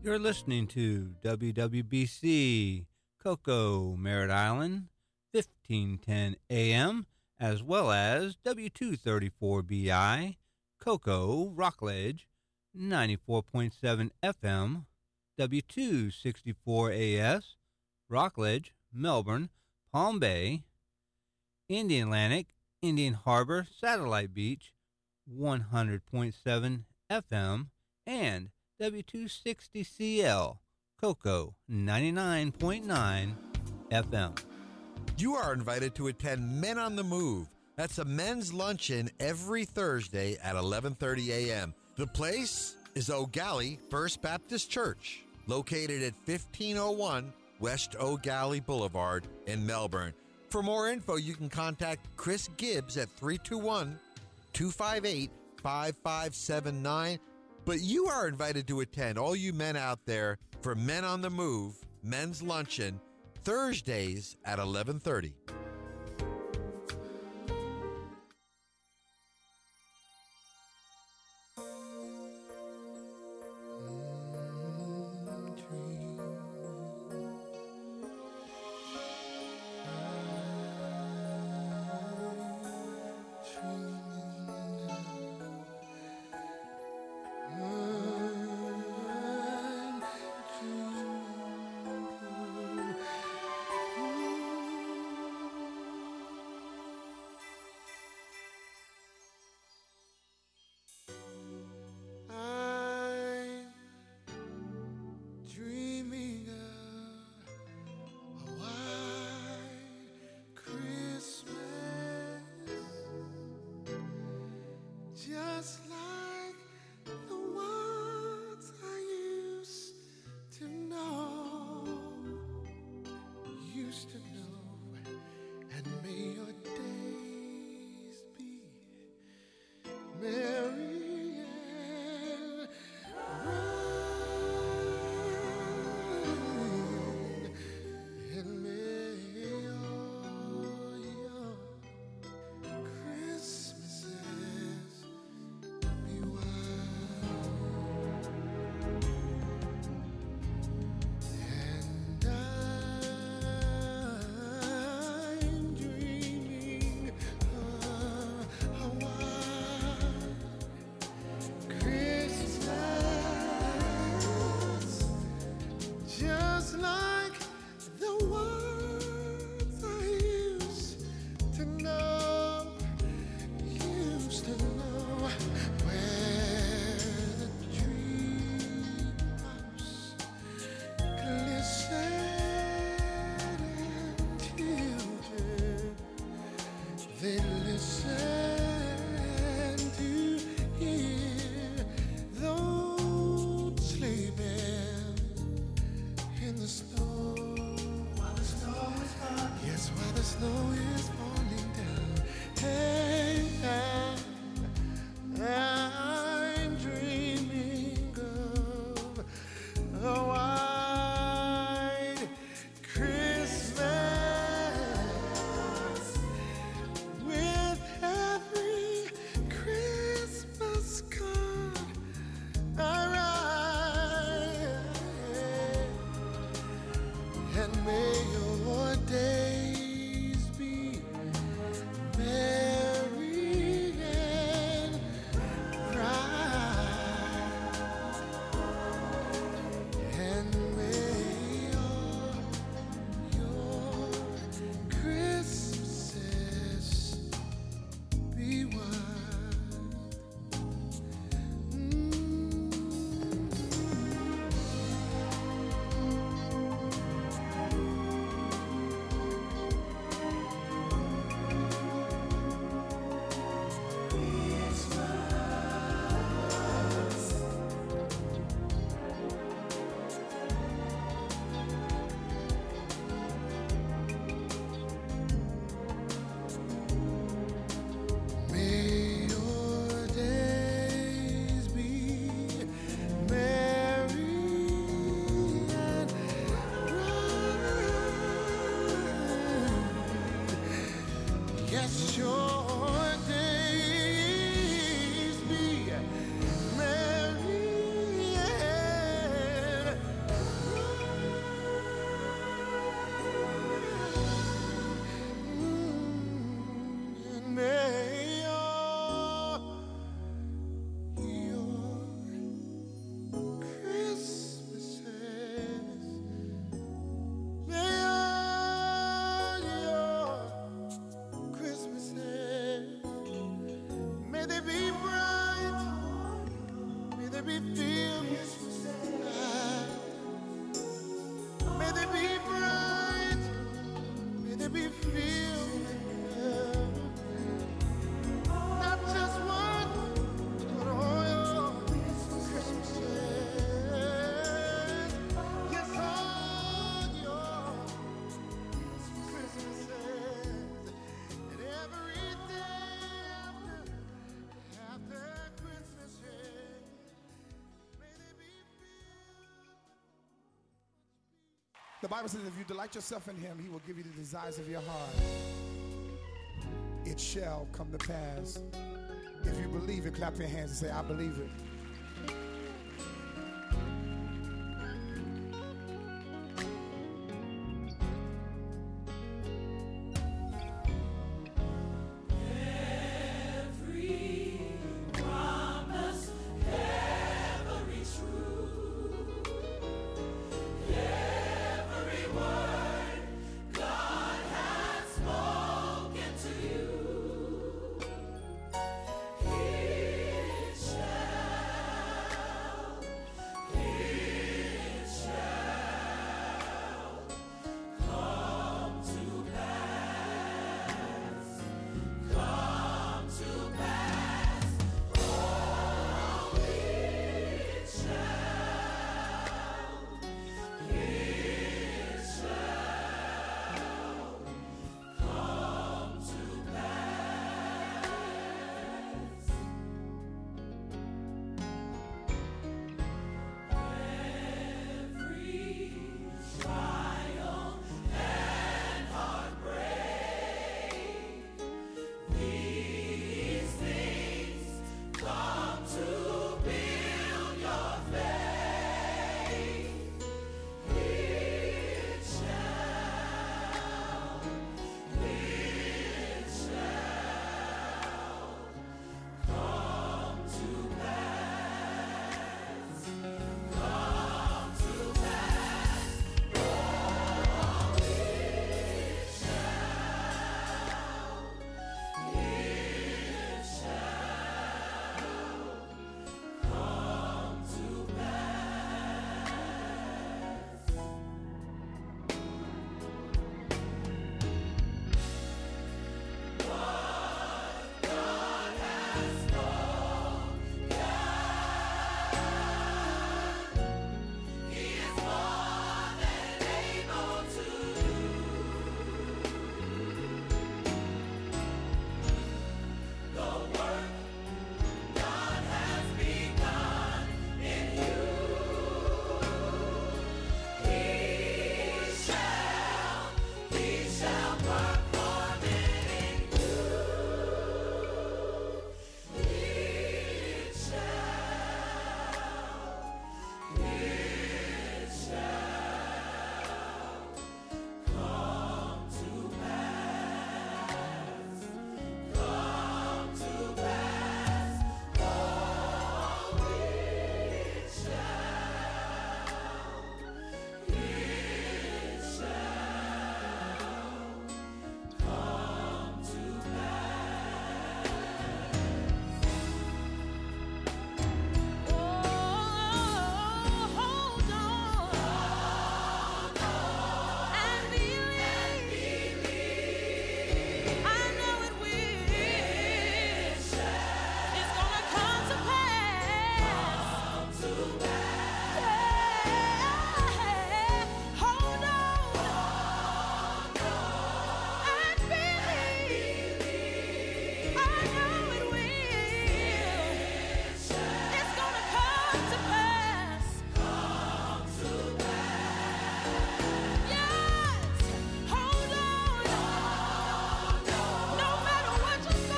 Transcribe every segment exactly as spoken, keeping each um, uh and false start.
You're listening to W W B C Cocoa Merritt Island, fifteen ten A M, as well as W two thirty-four B I Cocoa Rockledge, ninety-four point seven F M, W two sixty-four A S Rockledge, Melbourne, Palm Bay, Indian Atlantic, Indian Harbor, Satellite Beach, one hundred point seven F M, and W two sixty C L, Cocoa, ninety-nine point nine F M. You are invited to attend Men on the Move. That's a men's luncheon every Thursday at eleven thirty a.m. The place is O'Galley First Baptist Church, located at fifteen oh one West O'Galley Boulevard in Melbourne. For more info, you can contact Chris Gibbs at three two one, two five eight, five five seven nine. But you are invited to attend, all you men out there, for Men on the Move, Men's Luncheon, Thursdays at eleven thirty. be filled. May they be bright. May they be filled with love. Not just one, but all Christmases. Yes, all your Christmases. And every day after, after Christmas, may they be filled. The Bible says if you delight yourself in him, he will give you the desires of your heart. It shall come to pass. If you believe it, clap your hands and say, I believe it.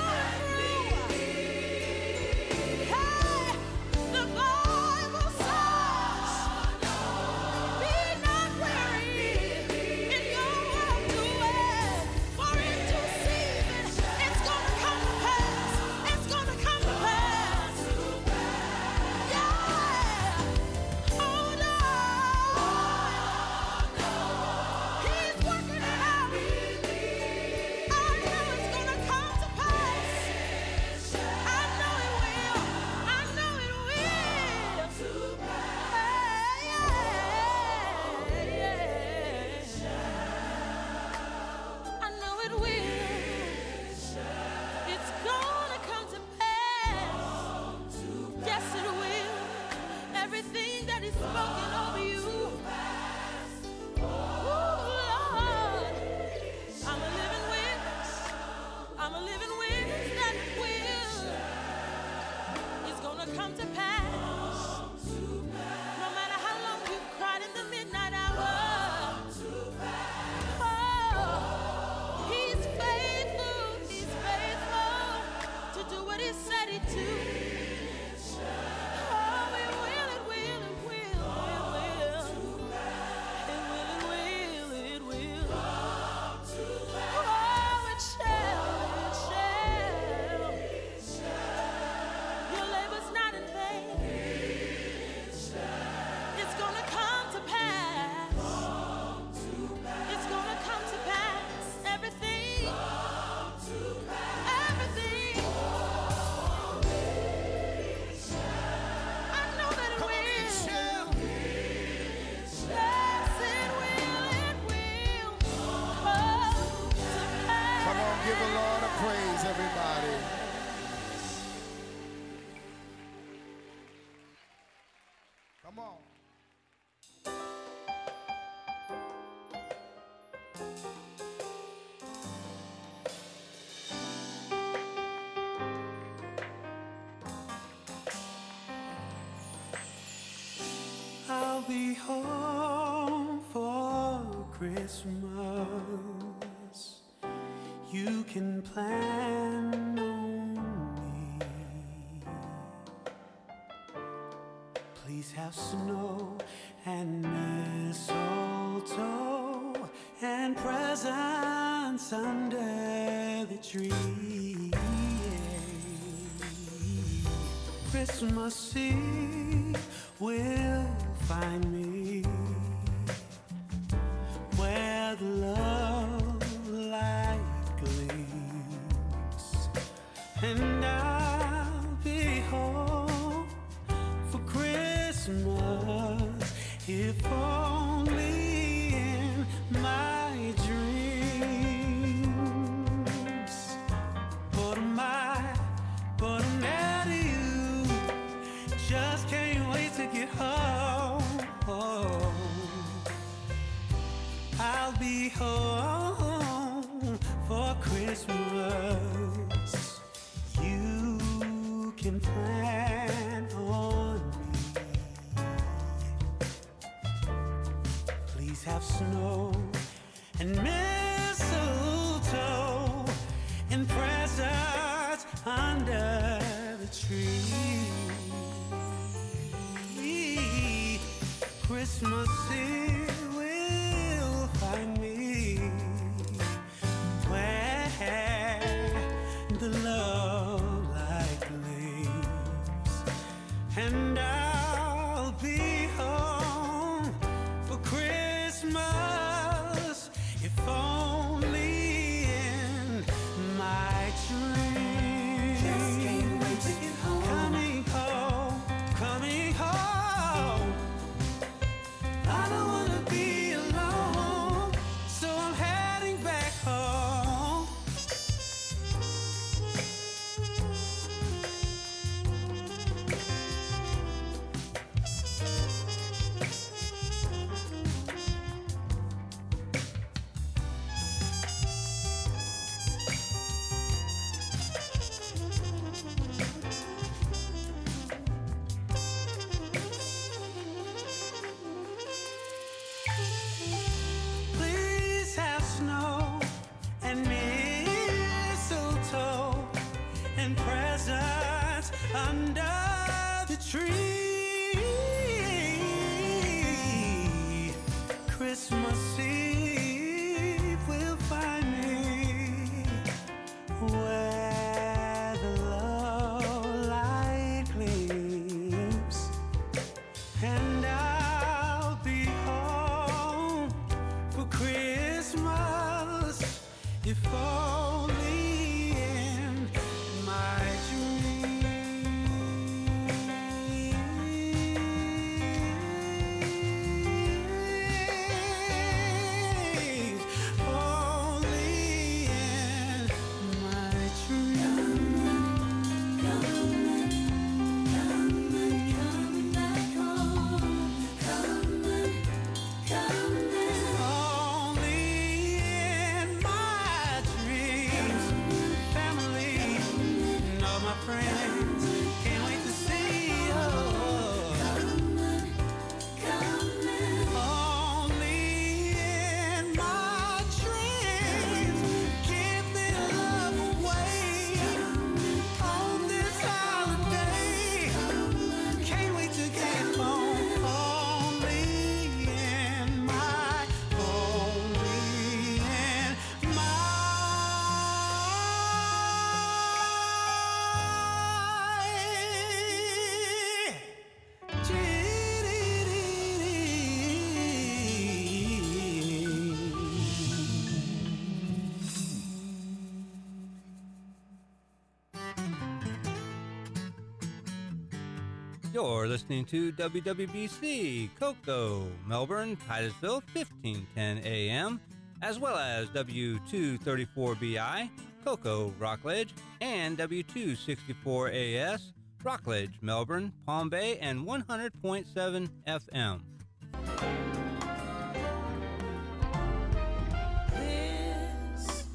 The Bible says I'll be home for Christmas. You can plan on me. Please have snow and mistletoe and presents under the tree. Christmas Eve will find me where the love light gleams, and I'll be home for Christmas, if only in my dreams. But my, but I'm mad at you, just can't wait to get home. I'll be home for Christmas. You can plan on me. Please have snow and mistletoe and presents under the tree. Christmas Eve will find me where the love light gleams, and I'll be home for Christmas, if only in my dreams. Just can't wait to get home. Coming home, coming home. I don't wanna be alone, so I'm heading back home. Please have snow and mistletoe and presents under the tree. Christmas Eve will find me where the love light gleams, and I'll be home for Christmas, if only in my dreams. You're listening to W W B C, Cocoa, Melbourne, Titusville, fifteen ten A M, as well as W two thirty-four B I, Cocoa, Rockledge, and W two sixty-four A S, Rockledge, Melbourne, Palm Bay, and one hundred point seven F M. This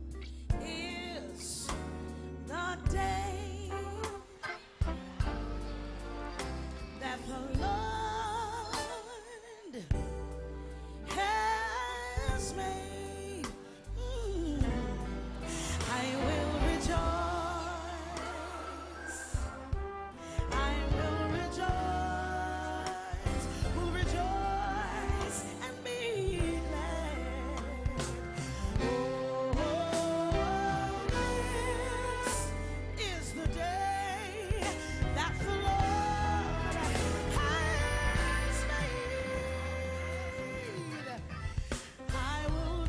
is the day that the Lord has made. Mm. I will rejoice. I will rejoice. Will rejoice and be glad. Oh, this is the day that the Lord has made. I will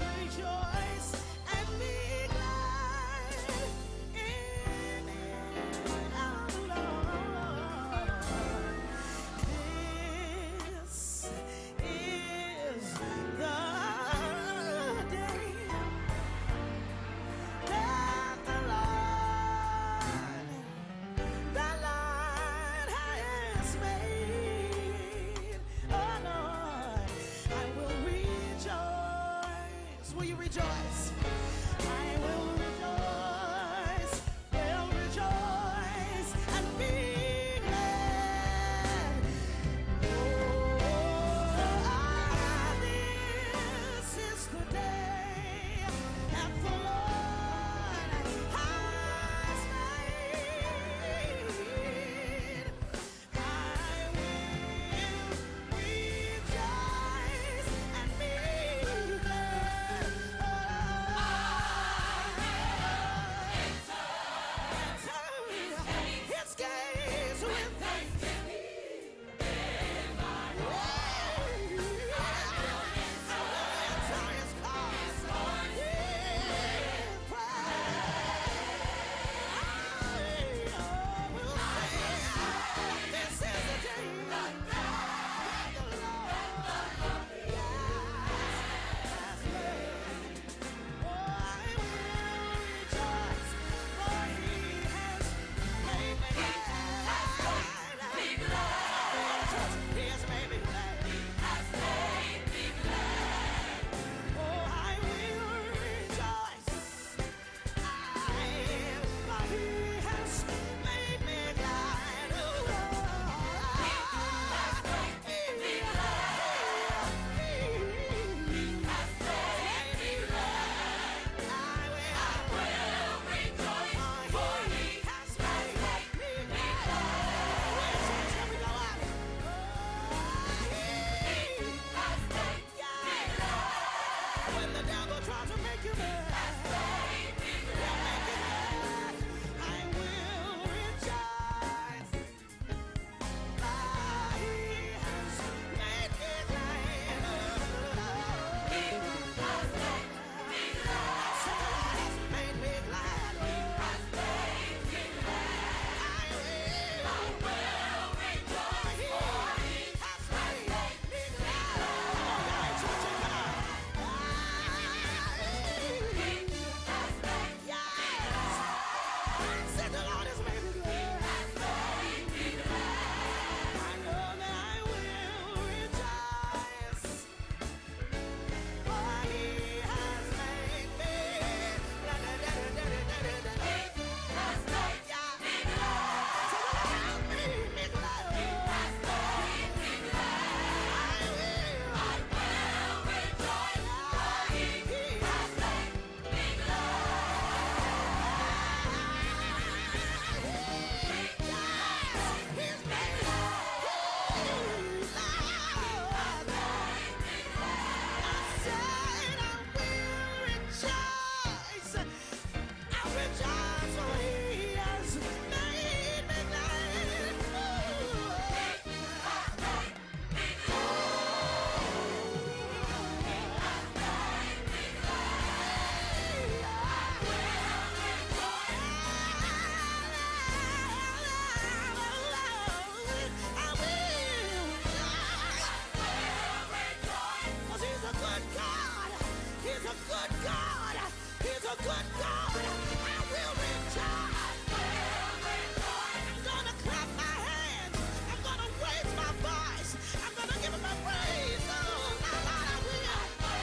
a good God. I will rejoice. I'm gonna clap my hands. I'm gonna raise my voice. I'm gonna give him a praise. Oh, my Lord, I will.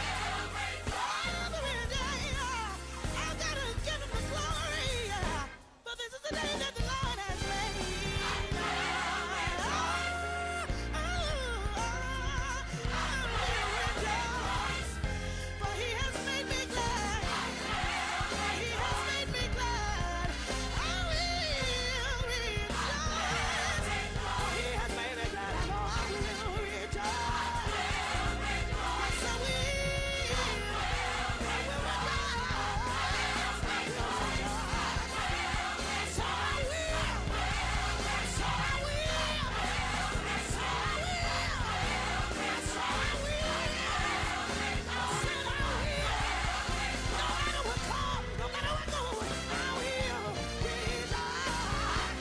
Every day, uh, I'm gonna give him the glory. uh, For this is the day that the Lord has made. Oh, oh, oh, I will rejoice. For he has made me glad. He has made me glad. I will rejoice. He has made me glad. I know I will rejoice. Yes, I will. I will rejoice. I will rejoice. Yes, I will. Yes, I will. Yes, I will. Yes, I will. I said I will. No matter what comes, no matter what goes, I will rejoice.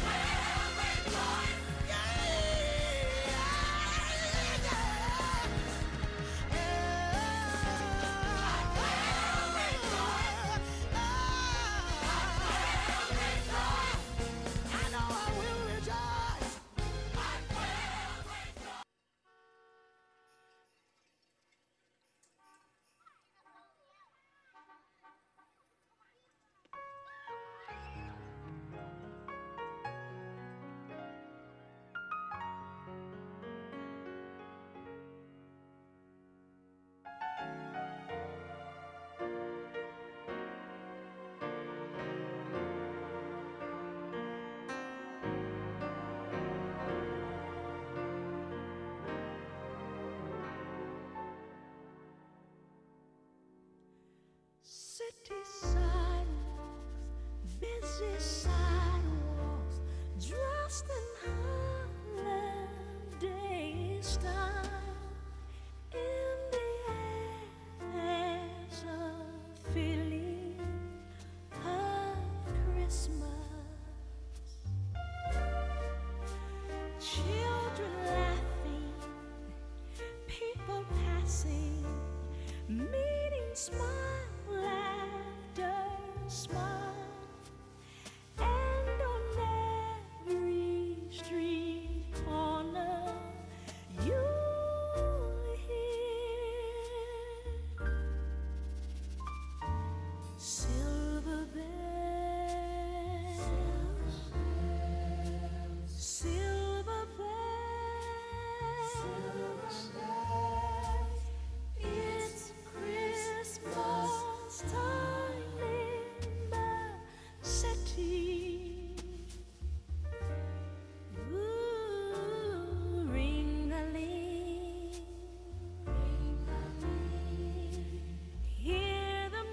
Yeah, I know I will rejoice. City sidewalks, busy sidewalks, dressed in holiday style. In the air, there's a feeling of Christmas. Children laughing, people passing, meeting smile, laughter, smile, and on every street corner you'll hear silver bells, silver bells, it's Christmas time in the city. Ooh, ring-a-ling, ring-a-ling, hear them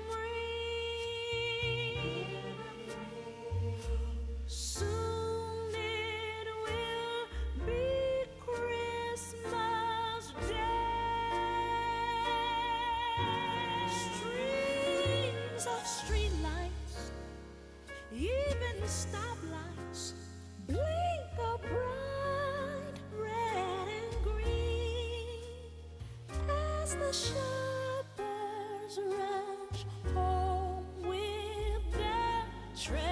ring. Soon it will be Christmas Day. Strings of streetlights, even stoplights, blink a bright red and green as the shepherds rush home with their treasure.